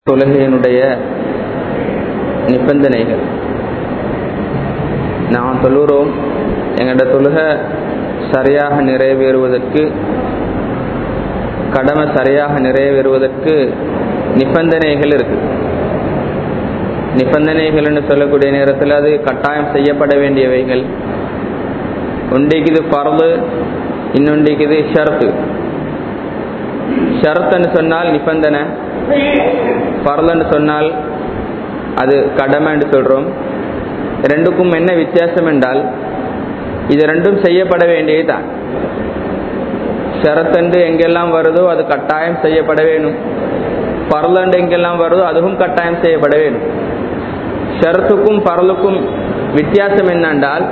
தொழுகையினுடைய நிபந்தனைகள். நாம் தொழுகிறோம், எங்களோட தொழுகை சரியாக நிறைவேறுவதற்கு, கடமை சரியாக நிறைவேறுவதற்கு நிபந்தனைகள் இருக்குது. நிபந்தனைகள்னு சொல்லக்கூடிய நேரத்தில் அது கட்டாயம் செய்யப்பட வேண்டியவைகள். ஒன்றைக்கு இது ஃபர்து, இன்னொன்றைக்கு இது ஷர்த்து. ஷர்த்துன்னு சொன்னால் நிபந்தனை, ஃபர்துன்னு சொன்னால் அது கடமைன்னு சொல்கிறோம். ரெண்டுக்கும் என்ன வித்தியாசம் என்றால், இது ரெண்டும் செய்யப்பட வேண்டியது தான். ஷரத்தண்டு எங்கெல்லாம் வருதோ அது கட்டாயம் செய்யப்பட வேணும். ஃபர்லண்டு எங்கெல்லாம் வருதோ அதுவும் கட்டாயம் செய்யப்பட வேணும். ஷரத்துக்கும் ஃபர்லுக்கும் வித்தியாசம் என்னென்றால்,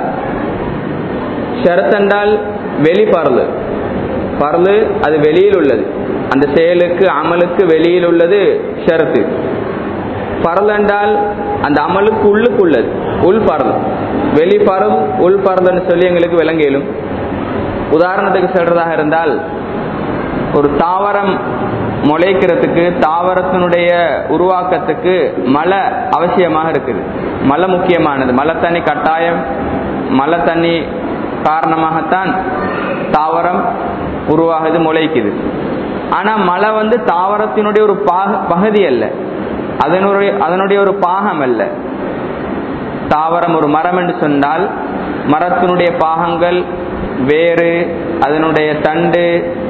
ஷரத்தென்றால் வெளி ஃபர்லு, ஃபர்லு அது வெளியில் உள்ளது, அந்த செயலுக்கு அமலுக்கு வெளியில் உள்ளது ஷரத்து. ஃபர்ல் என்றால் அந்த அமலுக்கு உள்ளுக்குள்ளது, உள் ஃபர்ல். வெளி ஃபர்ல் உள் ஃபர்ல்னு சொல்லி எங்களுக்கு விளங்கிலும். உதாரணத்துக்கு சொல்றதாக இருந்தால், ஒரு தாவரம் முளைக்கிறதுக்கு, தாவரத்தினுடைய உருவாக்கத்துக்கு மழை அவசியமாக இருக்குது. மழை முக்கியமானது. மழை தண்ணி கட்டாயம். மழை தண்ணி காரணமாகத்தான் தாவரம் உருவாகுது, முளைக்குது. ஆனா மழை தாவரத்தினுடைய ஒரு பகுதி அல்ல, அதனுடைய ஒரு பாகம் அல்ல. தாவரம் ஒரு மரம் என்று சொன்னால், மரத்தினுடைய பாகங்கள் வேறு, அதனுடைய தண்டு,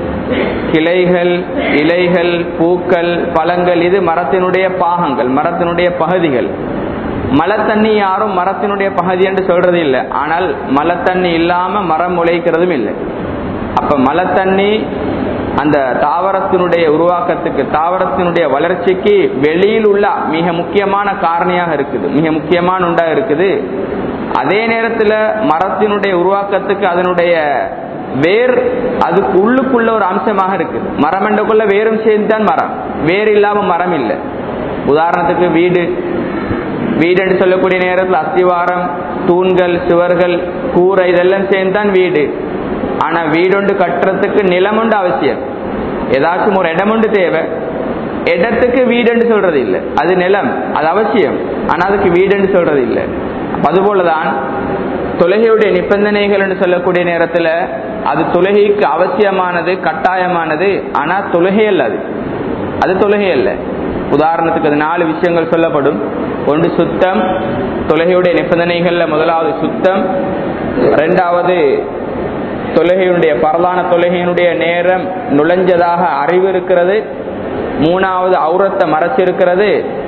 கிளைகள், இலைகள், பூக்கள், பழங்கள், இது மரத்தினுடைய பாகங்கள், மரத்தினுடைய பகுதிகள். மழை தண்ணி யாரும் மரத்தினுடைய பகுதி என்று சொல்றது இல்லை. ஆனால் மழை தண்ணி இல்லாம மரம் முளைக்கிறதும் இல்லை. அப்ப மழை தண்ணி அந்த தாவரத்தினுடைய உருவாக்கத்துக்கு, தாவரத்தினுடைய வளர்ச்சிக்கு வெளியில் உள்ள மிக முக்கியமான காரணியாக இருக்குது, மிக முக்கியமான உண்டா இருக்குது. அதே நேரத்தில் மரத்தினுடைய உருவாக்கத்துக்கு அதனுடைய வேர் அதுக்கு உள்ளுக்குள்ள ஒரு அம்சமாக இருக்குது. மரம் என்றக்குள்ள வேரும் சேர்ந்துதான் மரம், வேர் இல்லாம மரம் இல்லை. உதாரணத்துக்கு வீடு, வீடுன்னு சொல்லக்கூடிய நேரத்தில் அஸ்திவாரம், தூண்கள், சுவர்கள், கூரை, இதெல்லாம் சேர்ந்துதான் வீடு. ஆனா வீடொண்டு கட்டுறதுக்கு நிலம் உண்டு அவசியம். ஏதாச்சும் ஒரு இடம் உண்டு தேவை. இடத்துக்கு வீடுன்னு சொல்றது இல்லை, அது நிலம், அது அவசியம். ஆனா அதுக்கு வீடுன்னு சொல்றது இல்லை. அதுபோலதான் தொழுகையுடைய நிபந்தனைகள் என்று சொல்லக்கூடிய நேரத்துல அது தொழுகைக்கு அவசியமானது, கட்டாயமானது. ஆனா தொழுகை அல்ல, அது தொழுகை அல்ல. உதாரணத்துக்கு அது 4 விஷயங்கள் சொல்லப்படும். ஒன்று சுத்தம். தொழுகையுடைய நிபந்தனைகள்ல முதலாவது சுத்தம். இரண்டாவது தொழுகையினுடைய பரலான தொழுகையினுடைய நேரம் நுழைஞ்சதாக அறிவு இருக்கிறது. மூணாவது அவுரத்தை மறைச்சிருக்கிறது.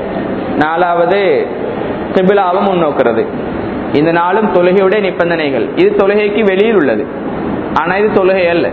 நாலாவது கிபிலாவை முன்னோக்கிறது. இந்த 4 தொழுகையுடைய நிபந்தனைகள். இது தொழுகைக்கு வெளியில் உள்ளது, ஆனா இது தொழுகை அல்ல.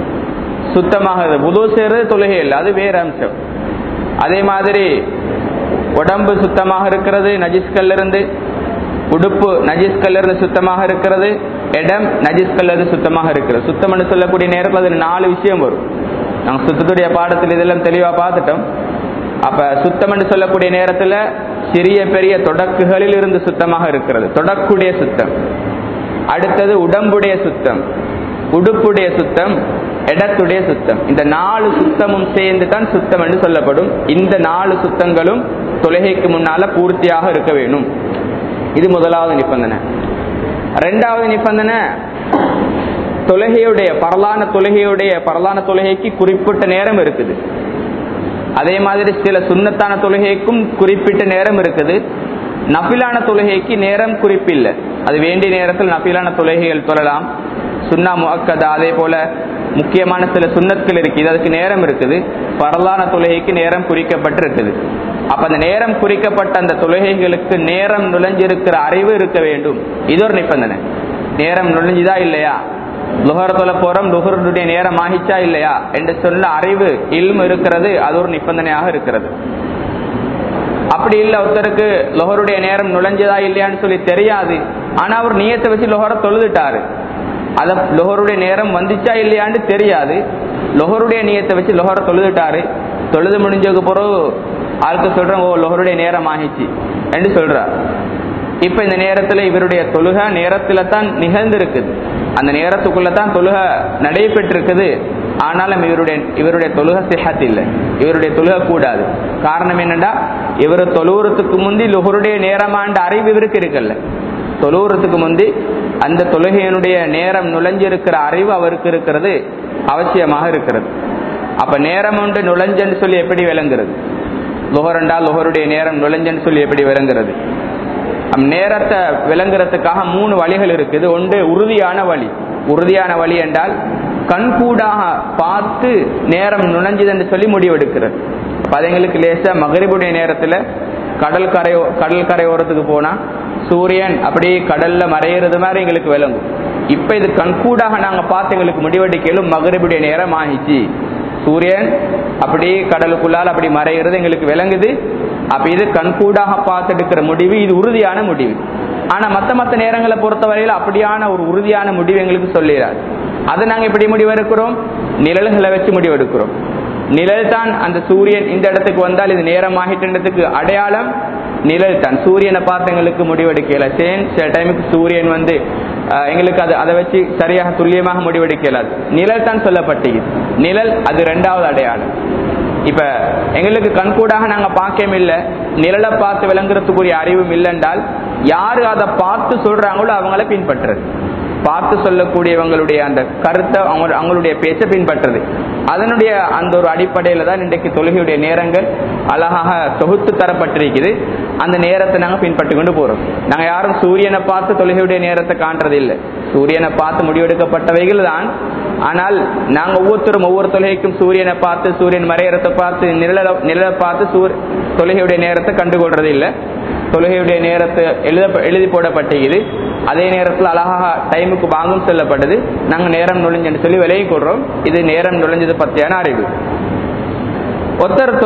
சுத்தமாக புது செய்யறது தொழுகை அல்ல, அது வேற அம்சம். அதே மாதிரி உடம்பு சுத்தமாக இருக்கிறது நஜிஸ்கல்ல இருந்து, உடுப்பு நஜிஸ்கல்ல இருந்து சுத்தமாக இருக்கிறது, இடம் நஜிஸ்கல்ல இருந்து சுத்தமாக இருக்கிறது. சுத்தம் என்று சொல்லக்கூடிய நேரத்தில் அதில் 4 விஷயம் வரும். நாங்கள் சுத்தத்துடைய பாடத்தில் இதெல்லாம் தெளிவா பார்த்துட்டோம். அப்ப சுத்தம் என்று சொல்லக்கூடிய நேரத்தில் சிறிய பெரிய தொடக்குகளில் இருந்து சுத்தமாக இருக்கிறது, தொடக்குடைய சுத்தம். அடுத்தது உடம்புடைய சுத்தம், உடுப்புடைய சுத்தம், இடத்துடைய சுத்தம். இந்த 4 சுத்தமும் சேர்ந்து தான் சுத்தம் என்று சொல்லப்படும். இந்த 4 சுத்தங்களும் தொழுகைக்கு முன்னால பூர்த்தியாக இருக்க வேணும். இது முதலாவது நிபந்தனை. இரண்டாவது நிபந்தனை, தொழுகையுடைய பரலான தொழுகைக்கு குறிப்பிட்ட நேரம் இருக்குது. அதே மாதிரி சில சுன்னத்தான தொழுகைக்கும் குறிப்பிட்ட நேரம் இருக்குது. நஃபிலான தொழுகைக்கு நேரம் குறிப்பில்லை. அது வேண்டிய நேரத்தில் நஃபிலான தொழுகைகள் தொழலாம். சுன்னா முஅக்கதா, அதே போல முக்கியமான சில சுன்னத்துகள் இருக்குது, அதுக்கு நேரம் இருக்குது. பரலான தொழுகைக்கு நேரம் குறிக்கப்பட்டிருக்குது. அப்ப அந்த நேரம் குறிக்கப்பட்ட அந்த தொழுகைகளுக்கு நேரம் நுழைஞ்சிருக்கிற அறிவு இருக்க வேண்டும். இது ஒரு நிபந்தனை. நேரம் நுழைஞ்சுதா இல்லையா, லுஹர் தொலை போறோம், லுஹருடைய நேரம் ஆகிச்சா இல்லையா என்று சொல்ல அறிவு, இல்மு இருக்கிறது, அது ஒரு நிபந்தனையாக இருக்கிறது. அப்படி இல்லை, ஒருத்தருக்கு லுஹருடைய நேரம் நுழைஞ்சதா இல்லையான்னு சொல்லி தெரியாது, ஆனா அவர் நியத்தை வச்சு லுஹரை தொழுதுட்டாரு. அத லுஹருடைய நேரம் வந்துச்சா இல்லையான்னு தெரியாது, லுஹருடைய நியத்தை வச்சு லுஹரை தொழுதுட்டாரு. தொழுது முடிஞ்சதுக்கு பிறகு ஆளுக்கு சொல்றேன், ஓ லுஹருடைய நேரம் ஆகிச்சு என்று சொல்றார். இப்ப இந்த நேரத்துல இவருடைய தொழுகை நேரத்துல தான் நிகழ்ந்திருக்குது, அந்த நேரத்துக்குள்ளதான் தொழுகை நடைபெற்றிருக்குது. ஆனாலும் இவருடைய தொழுகை சிஹத் இல்லை, இவருடைய தொழுகை கூடாது. காரணம் என்னன்னா, இவர் தொழுவுறதுக்கு முந்தி லுஹருடைய நேரமாண்ட அறிவு இவருக்கு இருக்கல. தொழுவுறதுக்கு முந்தி அந்த தொழுகையினுடைய நேரம் நுழைஞ்சிருக்கிற அறிவு அவருக்கு இருக்கிறது அவசியமாக இருக்கிறது. அப்ப நேரம் ஒன்று நுழைஞ்சன்னு சொல்லி எப்படி விளங்குறது? லுஹரண்டா லுஹருடைய நேரம் நுழைஞ்சன்னு சொல்லி எப்படி விளங்குறது? நேரத்தை விளங்குறதுக்காக 3 வழிகள் இருக்குது. ஒன்று உறுதியான வழி. உறுதியான வழி என்றால் கண்கூடாக பார்த்து நேரம் நுழைஞ்சதுன்னு சொல்லி முடிவெடுக்கிறது. எங்களுக்கு லேசா மகரிபுடைய நேரத்தில் கடல் கரையோரத்துக்கு போனா சூரியன் அப்படியே கடல்ல மறையிறது மாதிரி எங்களுக்கு விளங்கும். இப்ப இது கண்கூடாக நாங்க பார்த்து எங்களுக்கு முடிவெடுக்கலும் மகரிபுடைய நேரம் ஆகிச்சு, சூரியன் அப்படியே கடலுக்குள்ளால் அப்படி மறைகிறது எங்களுக்கு விளங்குது. அப்ப இது கண்கூடாக பார்த்து எடுக்கிற முடிவு, இது உறுதியான முடிவு. ஆனா மத்த நேரங்களை பொறுத்தவரையில் அப்படியான ஒரு உறுதியான முடிவு எங்களுக்கு சொல்லிடாது. அதை நாங்க எப்படி முடிவெடுக்கிறோம்? நிழல்களை வச்சு முடிவெடுக்கிறோம். நிழல் தான் அந்த சூரியன் இந்த இடத்துக்கு வந்தால் இது நேரமாகிட்டதுக்கு அடையாளம் நிழல் தான். சூரியனை பார்த்து எங்களுக்கு முடிவெடுக்கல. சில டைமுக்கு சூரியன் வந்து எங்களுக்கு அதை வச்சு சரியாக துல்லியமாக முடிவெடுக்கலாது. நிழல் தான் சொல்லப்பட்டது. நிழல் அது 2வது அடையாளம். இப்ப எங்களுக்கு கண்கூடாக நாங்க பார்க்கவும் இல்லை, நிழலை பார்த்து விளங்குறதுக்குரிய அறிவும் இல்லைன்றால் யாரு அதை பார்த்து சொல்றாங்களோ அவங்கள பின்பற்றுறது, பார்த்து சொல்லக்கூடியவங்களுடைய அந்த கருத்தை அவங்களுடைய பேச்சை பின்பற்றுறது. அதனுடைய அந்த ஒரு அடிப்படையில தான் இன்றைக்கு தொழுகையுடைய நேரங்கள் அழகாக தொகுத்து தரப்பட்டிருக்குது. அந்த நேரத்தை நாங்கள் பின்பற்றி கொண்டு போறோம். நாங்கள் யாரும் சூரியனை பார்த்து தொழுகையுடைய நேரத்தை காண்றது இல்லை. சூரியனை பார்த்து முடிவெடுக்கப்பட்டவைகள் தான். ஆனால் நாங்கள் ஒவ்வொருத்தரும் ஒவ்வொரு தொழுகைக்கும் சூரியனை பார்த்து, சூரியன் மறையறத்தை பார்த்து, நிழலை பார்த்து தொழுகையுடைய நேரத்தை கண்டுகொள்றது இல்லை. தொழுகையுடைய நேரத்தை எழுதி போடப்பட்டது. அதே நேரத்தில் அழகாக டைமுக்கு வாங்கும் சொல்லப்பட்டது. நாங்கள் நேரம் நுழைஞ்சு சொல்லி விலையை கொள்றோம். இது நேரம் நுழைஞ்சது பற்றியான அறிவு. ஒருத்தர்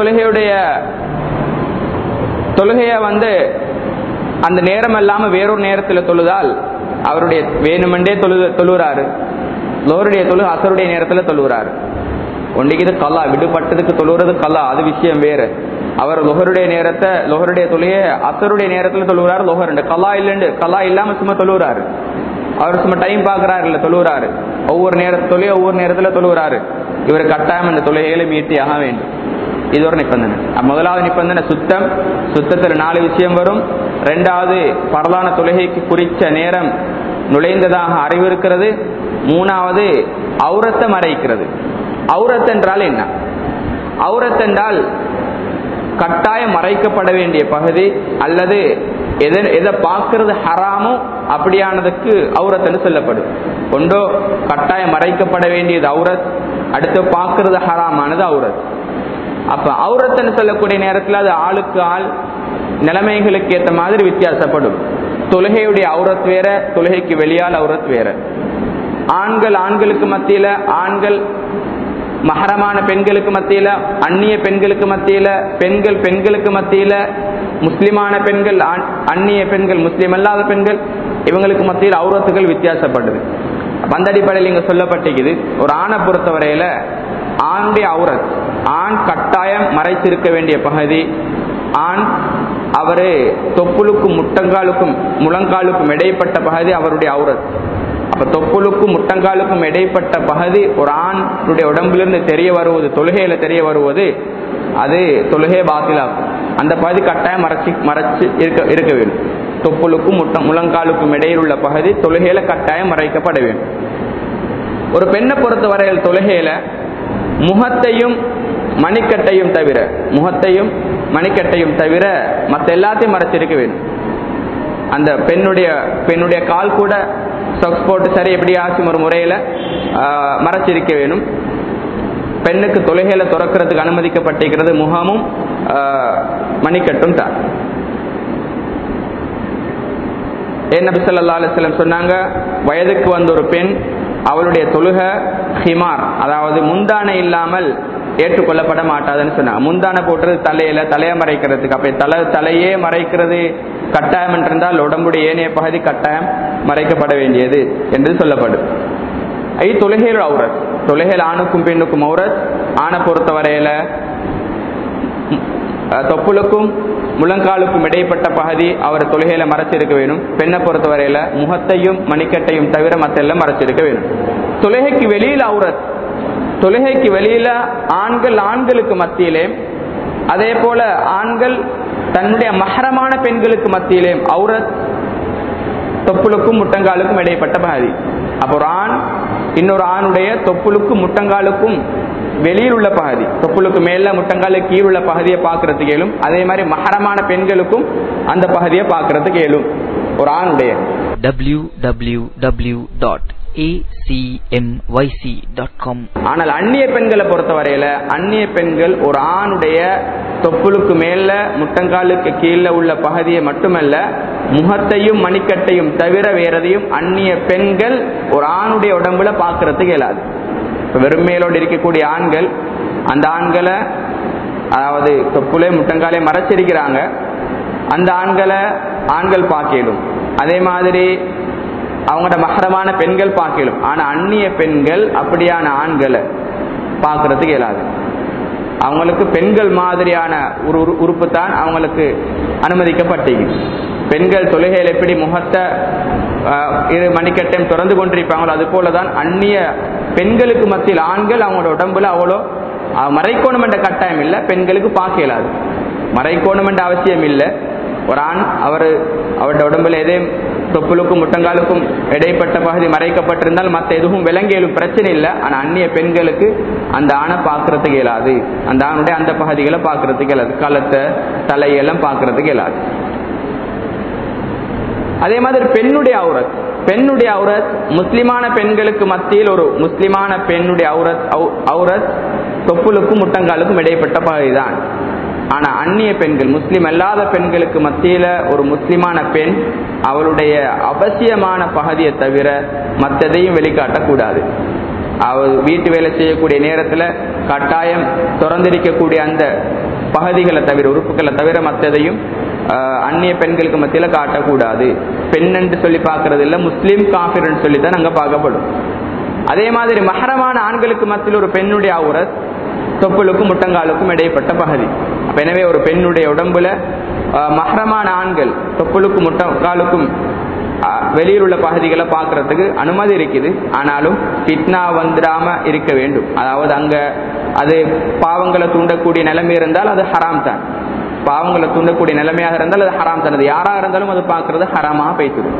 தொழுகைய வந்து அந்த நேரம் இல்லாம வேறொரு நேரத்தில் தொழுதால் அவருடைய வேணுமென்றே தொழுகிறாரு. லோருடைய தொழுகை அசருடைய நேரத்தில் தொழுகிறாரு. ஒன்றைக்கு இது கல்லா, விடுபட்டதுக்கு தொழுகிறது கல்லா, அது விஷயம் வேறு. அவர் லொஹருடைய தொழுகையை அசருடைய நேரத்தில் தொழுகிறாரு. லொஹர் கல்லா இல்லைண்டு, கல்லா இல்லாம சும்மா தொழுகிறாரு. அவர் சும்மா டைம் பார்க்கிறாரு இல்ல, தொழுகிறாரு. ஒவ்வொரு நேரத்தில் தொழுகிறாரு. இவர் கட்டாயம் இந்த தொழுகைகளை மீட்டியாக வேண்டும். இது ஒரு நிபந்தனை. முதலாவது நிபந்தனை சுத்தத்தில் 4 விஷயம் வரும். 2வது பரலான தொழுகைக்கு குறிச்ச நேரம் நுழைந்ததாக அறிவு இருக்கிறது. 3வது அவுரத்தை மறைக்கிறது. அவுரத் என்றால் என்ன? அவுரத் என்றால் கட்டாயம் மறைக்கப்பட வேண்டிய பகுதி அல்லது எதை பார்க்கிறது ஹராமோ அப்படியானதுக்கு அவுரத் சொல்லப்படும். ஒன்றோ கட்டாயம் மறைக்கப்பட வேண்டியது அவுரத், அடுத்து பார்க்கிறது ஹராமானது அவுரத். அப்ப அவுரத்னு சொல்லக்கூடிய நேரத்தில் அது ஆளுக்கு ஆள் நிலைமைகளுக்கு ஏற்ற மாதிரி வித்தியாசப்படும். தொழுகையுடைய அவுரத் வேற, தொழுகைக்கு வெளியால் அவுரத் வேற. ஆண்களுக்கு மத்தியில, ஆண்கள் மஹரமான பெண்களுக்கு மத்தியில, அந்நிய பெண்களுக்கு மத்தியில, பெண்களுக்கு மத்தியில, முஸ்லிமான பெண்கள், அந்நிய பெண்கள், முஸ்லிம் அல்லாத பெண்கள், இவங்களுக்கு மத்தியில் அவுரத்துகள் வித்தியாசப்படுது. அந்த அடிப்படையில் இங்க சொல்லப்பட்டிருக்குது. ஒரு ஆணை பொறுத்தவரையில ஆணுடைய அவுரத், ஆண் கட்டாயம் மறைச்சிருக்க வேண்டிய பகுதி, ஆண் அவரு தொப்புளுக்கும் முழங்காலுக்கும் இடைப்பட்ட பகுதி அவருடைய அவுரத். அப்ப தொப்புளுக்கும் முட்டங்காலுக்கும் இடைப்பட்ட பகுதி ஒரு ஆணுடைய உடம்பிலிருந்து தெரிய வருவது, தொழுகையில தெரிய வருவது, அது தொழுகையை பாத்திலாகும். அந்த பகுதி கட்டாயம் மறைச்சு இருக்க வேண்டும். தொப்புளுக்கும் முழங்காலுக்கும் இடையில் உள்ள பகுதி தொழுகையில கட்டாயம் மறைக்கப்பட வேண்டும். ஒரு பெண்ணை பொறுத்தவரையில் தொழுகையில முகத்தையும் மணிக்கட்டையும் தவிர மற்ற எல்லாத்தையும் மறைச்சிருக்க வேண்டும். அந்த பெண்ணுடைய கால் கூட சொக்ஸ் போட்டு சரி எப்படியாச்சும் ஒரு முறையில மறைச்சிருக்க வேணும். பெண்ணுக்கு தொழுகையில துறக்கிறதுக்கு அனுமதிக்கப்பட்டிருக்கிறது முகமும் மணிக்கட்டும் தான். நபி ஸல்லல்லாஹு அலைஹி வஸல்லம் சொன்னாங்க, வயதுக்கு வந்த ஒரு பெண் அவளுடைய தொழுகை ஹிமார், அதாவது முந்தானை இல்லாமல் ஏற்றுக்கொள்ளப்பட மாட்டாதுன்னு சொன்னாங்க. முந்தானை போட்டுறது தலையை மறைக்கிறதுக்கு. அப்ப தலையே மறைக்கிறது கட்டாயம் என்றிருந்தால் உடம்புடைய ஏனைய பகுதி கட்டாயம் மறைக்கப்பட வேண்டியது என்று சொல்லப்படும். தொழுகையில் அவுரத், தொழுகையில் ஆணுக்கும் பெண்ணுக்கும் அவுரத். ஆணை பொறுத்தவரையில தொப்புளுக்கும் முழங்காலுக்கும் இடைப்பட்ட பகுதி அவர் தொழுகையில மறைச்சிருக்க வேணும். பெண்ணை பொறுத்தவரையில முகத்தையும் மணிக்கட்டையும் தவிர மற்ற எல்லாம் மறைச்சிருக்க வேணும். தொழுகைக்கு வெளியில் அவுரத், தொழுகைக்கு வெளியில ஆண்களுக்கு மத்தியிலே, அதே போல ஆண்கள் தன்னுடைய மஹரமான பெண்களுக்கு மத்தியிலே அவுரத் தொப்புளுக்கும் முட்டங்காலுக்கும் இடைப்பட்ட பகுதி. அப்போ ஒரு ஆண் இன்னொரு ஆணுடைய தொப்புளுக்கும் முட்டங்காலுக்கும் வெளியில் உள்ள பகுதி, தொப்புளுக்கு மேல முட்டங்காலுக்கு கீழ் உள்ள பகுதியை பார்க்கறதுக்கு இயலும். அதே மாதிரி மஹரமான பெண்களுக்கும் அந்த பகுதியை பார்க்கறதுக்கு இயலும் ஒரு ஆணுடைய. www.acmyc.com. ஆனால் அந்நிய பெண்களை பொறுத்தவரையில அந்நிய பெண்கள் ஒரு ஆணுடைய தொப்புளுக்கு மேல முட்டங்காலுக்கு கீழே உள்ள பகுதியை மட்டுமல்ல, முகத்தையும் மணிக்கட்டையும் தவிர வேறதையும் அந்நிய பெண்கள் ஒரு ஆணுடைய உடம்புல பார்க்கறதுக்கு இயலாது. வெறும் மேலோடு இருக்கக்கூடிய ஆண்கள் அந்த ஆண்களை, அதாவது தொப்புளை முட்டங்காலை மறைச்சிருக்கிறாங்க, அந்த ஆண்கள் பார்க்கலும். அதே மாதிரி அவங்களோட மஹரமான பெண்கள் பார்க்கலும். ஆனா அந்நிய பெண்கள் அப்படியான ஆண்களை பார்க்கறதுக்கு இயலாது. அவங்களுக்கு பெண்கள் மாதிரியான ஒரு உறுப்பு தான் அவங்களுக்கு அனுமதிக்கப்பட்டது. பெண்கள் தொழுகையில் எப்படி முகத்தை இரு மணிக்கட்டையும் திறந்து கொண்டிருப்பாங்களோ அது போலதான் அந்நிய பெண்களுக்கு மத்தியில் ஆண்கள் அவங்களோட உடம்புல அவ்வளோ மறைக்கோணம் என்ற கட்டாயம் இல்லை, பெண்களுக்கு பார்க்க இயலாது. மறைக்கோணம் என்ற அவசியம் இல்லை. ஒரு ஆண் அவருடைய உடம்புல எதே தொப்புளுக்கும் முட்டங்காலுக்கும் இடைப்பட்ட பகுதி மறைக்கப்பட்டிருந்தால் மற்ற எதுவும் விலங்கியலும் பிரச்சனை இல்லை. ஆனால் அந்நிய பெண்களுக்கு அந்த ஆணை பார்க்கறதுக்கு இயலாது, அந்த ஆணுடைய அந்த பகுதிகளை பார்க்கறதுக்கு இயலாது, கழுத்தை தலையெல்லாம் பார்க்கறதுக்கு இயலாது. அதே மாதிரி பெண்ணுடைய அவுரத் முஸ்லிமான பெண்களுக்கு மத்தியில் ஒரு முஸ்லிமான பெண்ணுடைய அவுரத் தொப்புளுக்கும் முட்டங்காலுக்கும் இடைப்பட்ட பகுதி தான். ஆனா அந்நிய பெண்கள், முஸ்லிம் அல்லாத பெண்களுக்கு மத்தியில ஒரு முஸ்லிமான பெண் அவளுடைய அவசியமான பகுதியை தவிர மற்றதையும் வெளிக்காட்டக்கூடாது. அவள் வீட்டு வேலை செய்யக்கூடிய நேரத்துல கட்டாயம் திறந்திருக்கக்கூடிய அந்த பகுதிகளை தவிர, உறுப்புகளை தவிர மற்றதையும் அந்நிய பெண்களுக்கு மத்தியில காட்டக்கூடாது. பெண் என்று சொல்லி பார்க்கறது இல்லை, முஸ்லீம் காஃபிர் சொல்லித்தான் அங்க பார்க்கப்படும். அதே மாதிரி மஹரமான ஆண்களுக்கு மத்தியில் ஒரு பெண்ணுடைய அவுரத் தொப்புளுக்கும் முட்டங்காலுக்கும் இடைப்பட்ட பகுதி. எனவே ஒரு பெண்ணுடைய உடம்புல மஹரமான ஆண்கள் தொப்புளுக்கும் முட்டங்காலுக்கும் வெளியில் உள்ள பகுதிகளை பார்க்கறதுக்கு அனுமதி இருக்குது. ஆனாலும் ஃபித்னா வந்துடாம இருக்க வேண்டும். அதாவது அங்க அது பாவங்களை தூண்டக்கூடிய நிலைமை இருந்தால் அது ஹராம் தான். பாவங்களை தூண்டக்கூடிய நிலைமையாக இருந்தால் அது ஹராம் தான். அது யாராக இருந்தாலும் அது பார்க்கறது ஹராமாக போய்த்துடும்.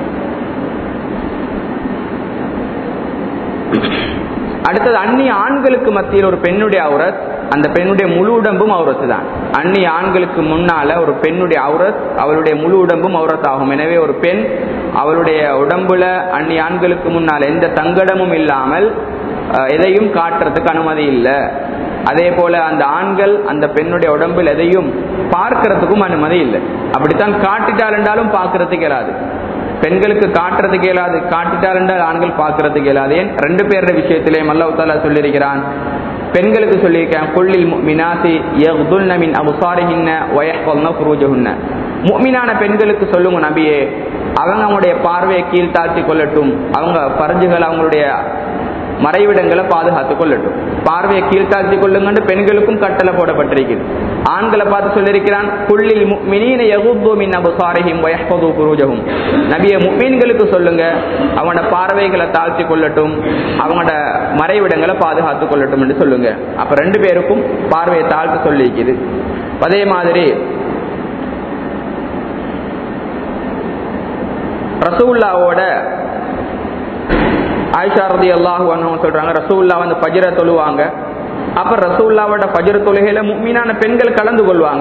அடுத்தது அந்நிய ஆண்களுக்கு மத்தியில் ஒரு பெண்ணுடைய அவுரத், அந்த பெண்ணுடைய முழு உடம்பும் அவுரத்து தான். அந்நிய ஆண்களுக்கு முன்னால ஒரு பெண்ணுடைய அவுரத், அவளுடைய முழு உடம்பும் அவுரத் ஆகும். எனவே ஒரு பெண் அவளுடைய உடம்புல அந்நிய ஆண்களுக்கு முன்னால் எந்த தங்கடமும் இல்லாமல் எதையும் காட்டுறதுக்கு அனுமதி இல்லை. அதே போல அந்த ஆண்கள் அந்த பெண்ணுடைய உடம்பில் எதையும் பார்க்கறதுக்கும் அனுமதி இல்லை. அப்படித்தான் காட்டிட்டால் என்றாலும் பார்க்கறதுக்கு இயலாது. பெண்களுக்கு காட்டுறதுக்கு இயலாது, காட்டிட்டால் என்றால் ஆண்கள் பார்க்கறதுக்கு இயலாது. ஏன்? ரெண்டு பேருடைய விஷயத்திலேயும் அல்லாஹ் தஆலா சொல்லியிருக்கிறான். பெண்களுக்கு சொல்லியிருக்கான், குல்லில் முஃமினாத்தி யக்துல்ன மின் அப்சாரிஹின்ன வ யஹ்ஃபல்ன ஃபுரூஜஹுன்ன. முஃமினான பெண்களுக்கு சொல்லுங்க நபியே, அவங்க அவங்களுடைய பார்வையை கீழ்த்தாழ்த்தி கொள்ளட்டும், அவங்க பர்ஜுகள் அவங்களுடைய மறைவிடங்களை பாதுகாத்துக் கொள்ளட்டும், பார்வையை கீழ்த்தாழ்த்தி கொள்ளுங்க. பெண்களுக்கும் கட்டளை போடப்பட்டிருக்கிறது. ஆண்களை பார்த்து சொல்லியிருக்கிறான், குல்லில் முஃமினீன யகுது மின் அப்சாரிஹிம் வ யஹ்ஃபது ஃபுரூஜஹும். நபியே, முஃமின்களுக்கு சொல்லுங்க அவங்களோட பார்வைகளை தாழ்த்தி கொள்ளட்டும், அவங்களோட மறைவிடங்களை பாதுகாத்துக் கொள்ளட்டும் என்று சொல்லுங்க. அப்ப ரெண்டு பேருக்கும் பார்வையை தாழ்த்து சொல்லியிருக்குது. அதே மாதிரி ரசூலுல்லாஹ்வோட ஆயிஷா ரலியல்லாஹு அன்ஹா சொல்றாங்க, ரசூலுல்லாஹ் வந்து ஃபஜ்ர தொழுவாங்க. அப்ப ரசூலுல்லாஹ்வோட ஃபஜ்ர தொழுகையில முஃமினான பெண்கள் கலந்து கொள்வாங்க.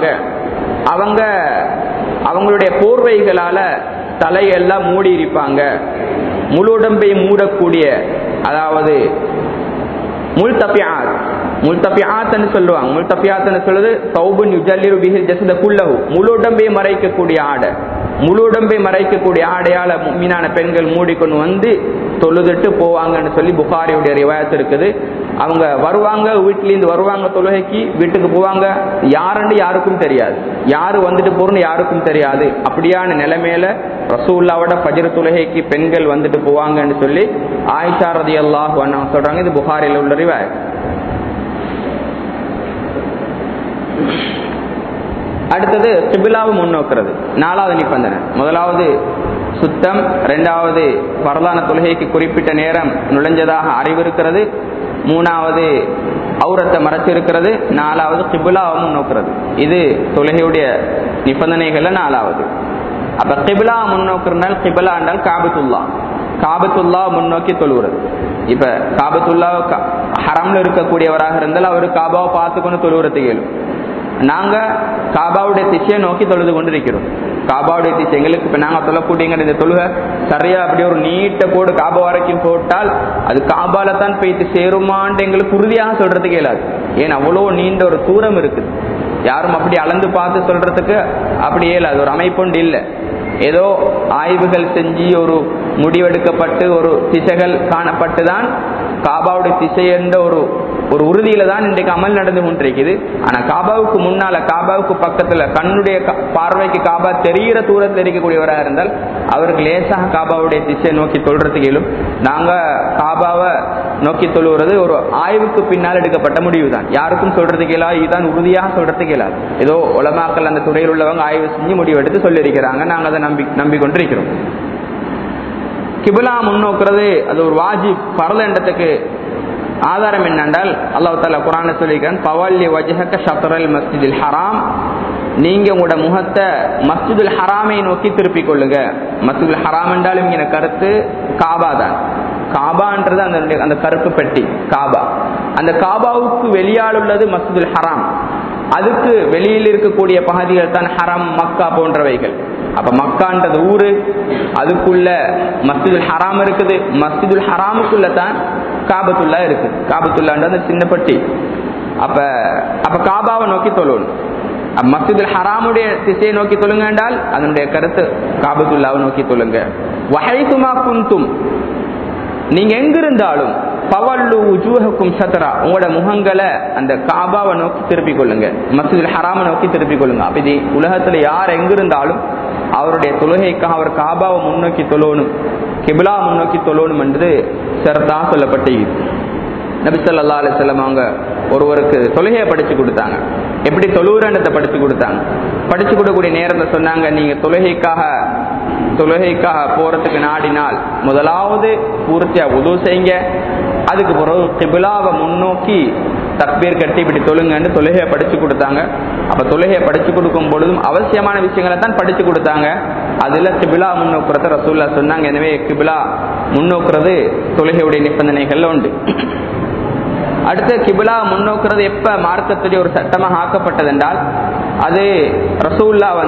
அவங்களுடைய போர்வைகளால தலையெல்லாம் மூடி இருப்பாங்க. முழு உடம்பை மூடக்கூடிய, அதாவது முல்தபியாத்னு சொல்லுவாங்க. முல்தபியாத்னு சொல்றது சௌபுன் யுஜல்லிரு பிஹில் ஜஸத குல்லஹு, முழு உடம்பை மறைக்கக்கூடிய ஆடை. முழு உடம்பை மறைக்கக்கூடிய ஆடையால முஃமினான பெண்கள் மூடிக்கொண்டு வந்து தொழுதுட்டு போவாங்கன்னு சொல்லி புகாரியுடைய ரிவாயத் இருக்குது. அவங்க வருவாங்க, வீட்டிலேருந்து வருவாங்க தொழுகைக்கு, வீட்டுக்கு போவாங்க, யாருன்னு யாருக்கும் தெரியாது, யாரு வந்துட்டு போறன்னு யாருக்கும் தெரியாது. அப்படியான நிலைமையில ரசூலுல்லாஹ்வோட ஃபஜ்ர் தொழுகைக்கு பெண்கள் வந்துட்டு போவாங்கன்னு சொல்லி ஆயிஷா ரலியல்லாஹு அன்ஹா சொல்றாங்க. இது புகாரில உள்ள ரிவாயத். அடுத்தது கிபிலாவை முன்னோக்கிறது. நாலாவது நிபந்தனை. முதலாவது சுத்தம், இரண்டாவது பரலான தொழுகைக்கு குறிப்பிட்ட நேரம் நுழைஞ்சதாக அறிவிருக்கிறது, மூணாவது அவுரத்தை மறைச்சிருக்கிறது, நாலாவது கிபிலாவை முன்னோக்குறது. இது தொழுகையுடைய நிபந்தனைகள்ல நாலாவது. அப்ப கிபிலா முன்னோக்குறதுனால கிபிலா என்றால் காபத்துல்லா, காபத்துல்லா முன்னோக்கி தொழுகிறது. இப்ப காபத்துல்லா ஹரம்ல இருக்கக்கூடியவராக இருந்தால் அவரு காபாவை பார்த்துக்கொண்டு தொழுகிறதுக்கு இயலும். நாங்க காபாவுடைய திசையை நோக்கி தொழுது கொண்டு இருக்கிறோம். காபாவுடைய திசை எங்களுக்கு இப்ப நாங்க சொல்லக்கூடிய இந்த தொழுகை சரியா அப்படி ஒரு நீட்ட கோடு காபா வரைக்கும் போட்டால் அது காபால தான் போயிட்டு சேருமான்னு எங்களுக்கு உறுதியாக சொல்றதுக்கு இயலாது. ஏன் அவ்வளோ நீண்ட ஒரு தூரம் இருக்குது. யாரும் அப்படி அளந்து பார்த்து சொல்றதுக்கு அப்படி இயலாது, ஒரு அமைப்புண்டு இல்லை. ஏதோ ஆய்வுகள் செஞ்சு ஒரு முடிவெடுக்கப்பட்டு ஒரு திசைகள் காணப்பட்டுதான் காபாவுடைய திசை என்ற ஒரு உறுதியில தான் இன்றைக்கு அமல் நடந்து கொண்டிருக்குது. ஆனா காபாவுக்கு முன்னால, காபாவுக்கு பக்கத்துல கண்ணுடைய பார்வைக்கு காபா தெரிகிற தூரத்தில் இருக்கக்கூடியவராக இருந்தால் அவருக்கு லேசாக காபாவுடைய திசையை நோக்கி தொழுறதுக்கு இயலும். நாங்க காபாவை நோக்கி தொழுகிறது ஒரு ஆய்வுக்கு பின்னால் எடுக்கப்பட்ட முடிவு தான். யாருக்கும் சொல்றதுக்கு இயலாது, இதுதான் உறுதியாக சொல்றதுக்கு இயலாது. ஏதோ உலமாக்கள் அந்த துறையில் உள்ளவங்க ஆய்வு செஞ்சு முடிவெடுத்து சொல்லியிருக்கிறாங்க, நாங்க அதை நம்பிக்கொண்டிருக்கிறோம். கிபிலா முன்னோக்குறது அது ஒரு வாஜிப், பரல என்றதுக்கு ஆதாரம் என்னென்றால் அல்லாஹ் தஆலா குர்ஆன்ல சொல்லியிருக்கான், பவல்லி வஜ்ஹக ஷத்ரல் மஸ்ஜிதில் ஹராம், நீங்க உங்களோட முகத்தை மஸ்ஜிதுல் ஹராமை நோக்கி திருப்பிக் கொள்ளுங்க. மஸ்ஜிதுல் ஹராம் என்றாலும் இங்க கருத்து காபா தான். காபான்றது அந்த கருப்பு பெட்டி காபா. அந்த காபாவுக்கு வெளியால் உள்ளது மஸ்ஜிதுல் ஹராம். அதுக்கு வெளியில் இருக்கக்கூடிய பகுதிகள் தான் ஹரம், மக்கா போன்றவைகள். அப்ப மக்கான்றது ஊரு, அதுக்குள்ள மஸ்ஜிதுல் ஹராம் இருக்குது. மஸ்ஜிதுல் ஹராமுக்குள்ள தான் காபத்துல்லா இருக்கு. காபத்துல்லான்றது சின்ன பட்டி. அப்ப காபாவை நோக்கி தொழணும். மஸ்ஜிதுல் ஹராமுடைய திசையை நோக்கி தொழுங்க என்றால் அதனுடைய கருத்து காபத்துல்லாவை நோக்கி தொழுங்க. வஹைதுமா குன்தும், நீங்க எங்கிருந்தாலும் பவல்லு உஜூஹக்கும் ஷத்ரா, உங்களோட முகங்களை அந்த காபாவை நோக்கி திருப்பிக் கொள்ளுங்க, மஸ்ஜிதுல் ஹராமை நோக்கி திருப்பிக் கொள்ளுங்க. அப்ப இது உலகத்துல யார் எங்கிருந்தாலும் அவருடைய தொழுகைக்காக அவர் காபாவை முன்னோக்கி தொழணும், கிபிலா முன்னோக்கி தொழணும் என்று ஷரத்தா சொல்லப்பட்டு நபி ஸல்லல்லாஹு அலைஹி வஸல்லம் அவங்க ஒருவருக்கு தொழுகையை படிச்சு கொடுத்தாங்க. எப்படி தொழுகிறன்றதை படிச்சு கொடுத்தாங்க. படிச்சு கொடுக்கக்கூடிய நேரத்தை சொன்னாங்க, நீங்க தொழுகைக்காக போறதுக்கு நாடினால் முதலாவது பூர்த்தியா உது செய்யுங்க, அதுக்கு பிறகு கிபிலாவை முன்னோக்கி தக்பீர் கட்டி இப்படி தொழுங்கன்னு தொழுகையை படிச்சு கொடுத்தாங்க. அப்ப தொழுகையை படிச்சு கொடுக்கும் பொழுதும் அவசியமான விஷயங்களை தான் படிச்சு கொடுத்தாங்க. அதுல கிபிலா முன்னோக்குறத ரசூலுல்லாஹ் சொன்னாங்க. எனவே கிபிலா முன்னோக்குறது தொழுகையுடைய நிபந்தனைகள்ல உண்டு. அடுத்து கிபிலா முன்னோக்குறது எப்ப மார்க்கத்துடைய ஒரு சட்டமாக ஆக்கப்பட்டது என்றால், அது ரசூலுல்லாஹ்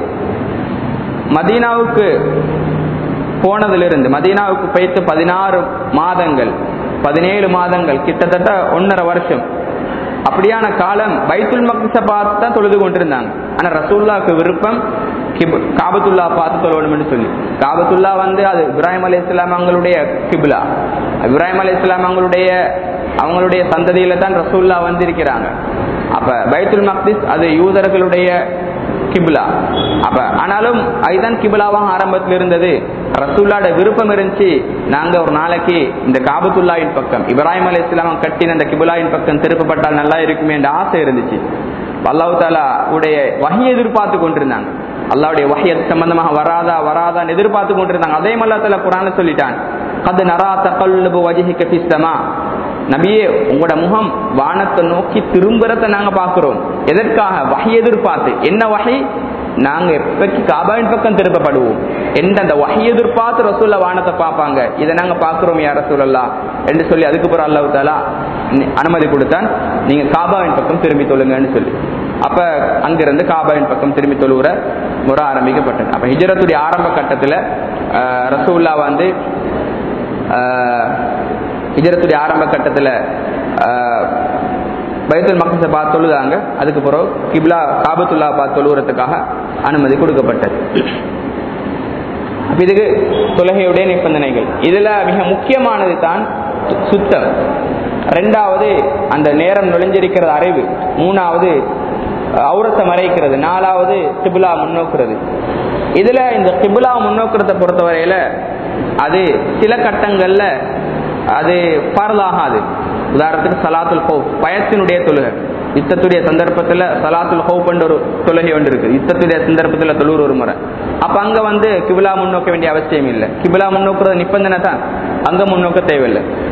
மதீனாவுக்கு போனதிலிருந்து, மதீனாவுக்கு போய்த்து 16 மாதங்கள் 17 மாதங்கள் கிட்டத்தட்ட 1.5 வருஷம் அப்படியான காலம் பைத்துல் மக்திஸை பார்த்து தான் தொழுது கொண்டிருந்தாங்க. ஆனா ரசூலுல்லாஹ்க்கு விருப்பம் காபத்துல்லா பார்த்து தொழணும்னு சொல்லி. காபத்துல்லா அது இப்ராஹிம் அலைஹிஸ்ஸலாம் அவங்களுடைய கிபிலா. இப்ராஹிம் அலைஹிஸ்ஸலாம் அவங்களுடைய சந்ததியில தான் ரசூலுல்லாஹ் வந்திருக்கிறாங்க. அப்ப பைத்துல் மக்திஸ் அது யூதர்களுடைய கிபிலா. அப்ப ஆனாலும் அதுதான் கிபிலாவாக ஆரம்பத்தில் இருந்தது. ரசூலுல்லாஹ்ட விருப்பம் இருந்துச்சு, நாங்க ஒரு நாளைக்கு இந்த காபத்துல்லாவின் பக்கம் இப்ராஹிம் அலைஹிஸ்ஸலாம் கட்டின அந்த கிபிலாவின் பக்கம் திருப்பப்பட்டால் நல்லா இருக்குமே என்ற ஆசை இருந்துச்சு. அல்லாஹ் தஆலா உடைய வஹி எதிர்பார்த்து கொண்டிருந்தாங்க. அல்லாஹ்வுடைய வஹி சம்பந்தமாக வராதான்னு எதிர்பார்த்து கொண்டிருந்தாங்க. அதே மாதிரி அல்லாஹ் தஆலா குர்ஆன்ல சொல்லிட்டான், கத் நரா தகல்லுபு வஜ்ஹிக ஃபிஸ் ஸமா, நபியே உங்களோட முகம் வானத்தை நோக்கி திரும்புறத நாங்க பாக்குறோம். எதற்காக? வஹி எதிர்பார்த்து. என்ன வஹி? நாங்க எப்பக்கு காபாவின் பக்கம் திருப்பப்படுவோம் என்ற அந்த வஹி எதிர்பார்த்து ரசூலுல்லாஹ் வானத்தை பார்ப்பாங்க. இதை நாங்க பாக்குறோம் யா ரசூலல்லாஹ் என்று சொல்லி அதுக்கு பிறகு அல்லாஹ் தஆலா அனுமதி கொடுத்தான், நீங்க காபாவின் பக்கம் திரும்பி தொழுங்கன்னு சொல்லி. அப்ப அங்கிருந்து காபாவின் பக்கம் திரும்பி தொழுகிற முறை ஆரம்பிக்கப்பட்டது. அப்ப ஹிஜ்ரத்துடைய ஆரம்ப கட்டத்துல ரசூலுல்லாஹ் ஹிஜ்ரத்துடைய ஆரம்ப கட்டத்துல பைத்துல் மக்திஸை பார்த்து தொழுதாங்க. அதுக்கு பிறகு கிப்லா காபத்துல்லா பார்த்து தொழுகிறதுக்காக அனுமதி கொடுக்கப்பட்டது. இதுக்கு தொழுகையுடைய நிபந்தனைகள். இதுல மிக முக்கியமானது தான் சுத்தம். 2வது அந்த நேரம் நுழைஞ்சிருக்கிறது அறிவு. 3வது அவுரத்தை மறைக்கிறது. 4வது கிபிலா முன்னோக்குறது. இதுல இந்த கிபிலா முன்னோக்கிறத பொறுத்தவரையில அது சில கட்டங்கள்ல அது பரலாகாது. உதாரணத்துக்கு சலாத்துல் ஹௌஃப், பயத்தினுடைய தொழுகை. யுத்தத்துடைய சந்தர்ப்பத்துல சலாத்துல் ஹௌஃப் என்ற ஒரு தொழுகை ஒன்று இருக்கு. யுத்தத்துடைய சந்தர்ப்பத்துல தொழுகிற ஒரு முறை. அப்ப அங்க கிபிலா முன்னோக்க வேண்டிய அவசியம் இல்லை. கிபிலா முன்னோக்குறது நிபந்தனை தான், அங்க முன்னோக்க தேவையில்லை.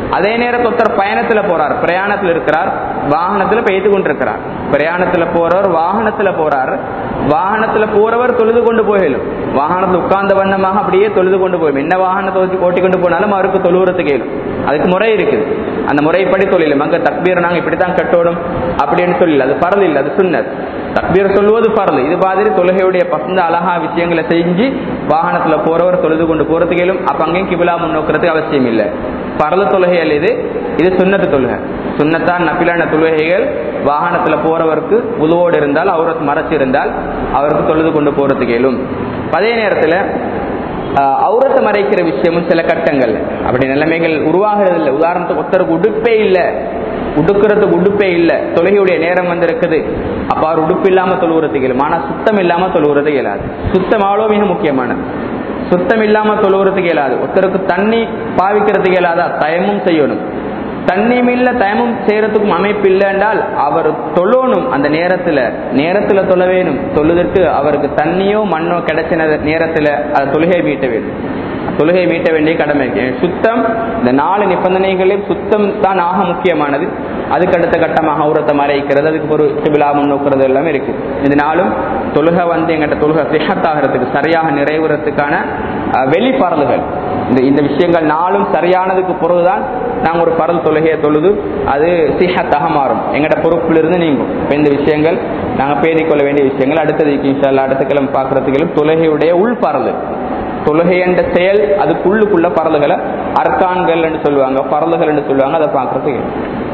அதே நேரத்தில் ஒருத்தர் பயணத்துல போறார், பிரயாணத்தில் இருக்கிறார், வாகனத்துல பெய்து கொண்டிருக்கிறார். பிரயாணத்துல போறவர் வாகனத்துல போறார், வாகனத்துல போறவர் தொழுது கொண்டு போயிடும். வாகனத்தில் உட்கார்ந்த வண்ணமாக அப்படியே தொழுது கொண்டு போயிடும். என்ன வாகனத்தை ஓட்டி கொண்டு போனாலும் அவருக்கு தொழுவுறதுக்கு கேளும். அதுக்கு முறை இருக்குது. அந்த முறைப்படி தொழிலும் அங்க தக்பீர் நாங்க இப்படித்தான் கட்டோடும் அப்படின்னு சொல்லல. அது பரல் இல்லை, அது சுன்னத். தக்பீர் சொல்லுவது பரல். இது மாதிரி தொழுகையுடைய பசந்த அழகா விஷயங்களை செஞ்சு வாகனத்துல போறவர் தொழுது கொண்டு போறதுக்கு கேளும். அப்ப அங்கேயும் கிபிலா முன்னோக்கிறதுக்கு அவசியம் இல்லை. பரல தொழுகைகள் இது சுன்னத்து தொழுகை. சுன்னத்தான் நபிலான தொழுகைகள் வாகனத்துல போறவருக்கு உதுவோடு இருந்தால், அவரது மறைச்சு இருந்தால் அவருக்கு தொழுது கொண்டு போறதுக்கு கேளும். அதே நேரத்துல அவுரத்தை மறைக்கிற விஷயமும் சில கட்டங்கள் அப்படி நிலைமைகள் உருவாகிறது இல்லை. உதாரணத்துக்கு ஒருத்தருக்கு உடுப்பே இல்லை, உடுக்கிறதுக்கு உடுப்பே இல்லை, தொழுகையுடைய நேரம் வந்திருக்குது, அப்ப அவர் உடுப்பு இல்லாம தொழுவுறதுக்கு இயலும். ஆனா சுத்தம் இல்லாம தொழுவுறது இயலாது. சுத்தம் அவ்வளோ மிக முக்கியமானது. சுத்தம் இல்லாம தொழுவுறதுக்கு இயலாது. ஒருத்தருக்கு தண்ணி பாவிக்கிறதுக்கு இயலாதா, தயமும் செய்யணும். தண்ணியும் இல்ல தயமும் செய்யறதுக்கும் அமைப்பு இல்லை என்றால் அவர் தொழணும். அந்த நேரத்துல தொழ வேணும். தொழுதுட்டு அவருக்கு தண்ணியோ மண்ணோ கிடைச்ச நேரத்துல அது தொழுகை மீட்ட வேண்டும். தொழுகை மீட்ட வேண்டிய கடமை இருக்கு. சுத்தம், இந்த 4 நிபந்தனைகளில் சுத்தம் தான் ஆக முக்கியமானது. அதுக்கு அடுத்த கட்டமாக அவுரத்தை மறைக்கிறது, அதுக்கு ஒரு கிபிலா முன்னோக்கிறது எல்லாமே இருக்கு. இதனாலும் தொழுகை எங்கிட்ட தொழுகை சிஹத்தாகிறதுக்கு சரியாக நிறைவுறதுக்கான வெளிப்பறல்கள் இந்த விஷயங்கள் 4ம் சரியானதுக்கு பிறகுதான் நாங்கள் ஒரு பரல் தொழுகையை தொழுது அது சிஹத்தாக மாறும். எங்கட பொறுப்பிலிருந்து நீங்கும். இந்த விஷயங்கள் நாங்கள் பேணிக்கொள்ள வேண்டிய விஷயங்கள். அடுத்தது இன்ஷால்லா அடுத்த கிழமை பார்க்கறதுக்கு தொழுகையுடைய உள்பறல், தொழுகை என்ற செயல் அதுக்குள்ளுக்குள்ள பரலுகளை அர்க்கான்கள் என்று சொல்லுவாங்க, பரலுகள் என்று சொல்லுவாங்க. அதை பார்க்கறதுக்கு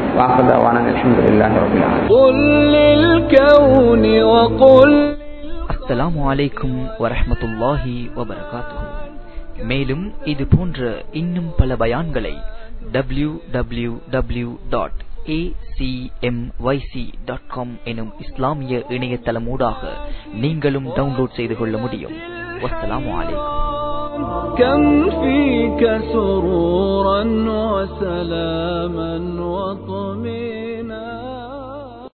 அஸ்ஸலாமு அலைக்கும் வரஹ்மத்துல்லாஹி வபரகாத்துஹு. மேலும் இது போன்ற இன்னும் பல பயான்களை www.acmyc.com எனும் இஸ்லாமிய இணையதளமூடாக நீங்களும் டவுன்லோட் செய்து கொள்ள முடியும். வஸ்ஸலாமு அலைக்கும். كم فيك سرورا وسلاما وطمئنا